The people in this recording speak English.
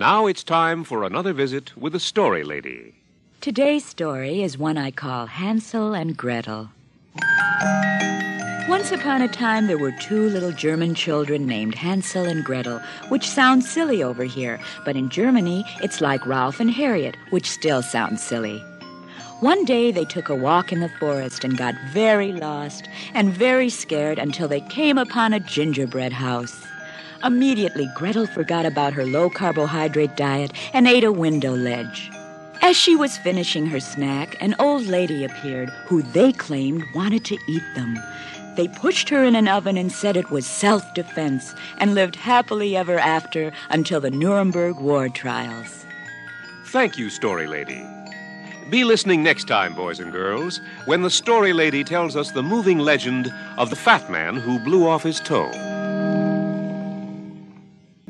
now it's time for another visit with the Story Lady. Today's story is one I call Hansel and Gretel. Once upon a time, there were two little German children named Hansel and Gretel, which sounds silly over here, but in Germany, it's like Ralph and Harriet, which still sounds silly. One day, they took a walk in the forest and got very lost and very scared until they came upon a gingerbread house. Immediately, Gretel forgot about her low-carbohydrate diet and ate a window ledge. As she was finishing her snack, an old lady appeared who they claimed wanted to eat them. They pushed her in an oven and said it was self-defense and lived happily ever after until the Nuremberg war trials. Thank you, Story Lady. Be listening next time, boys and girls, when the Story Lady tells us the moving legend of the fat man who blew off his toe.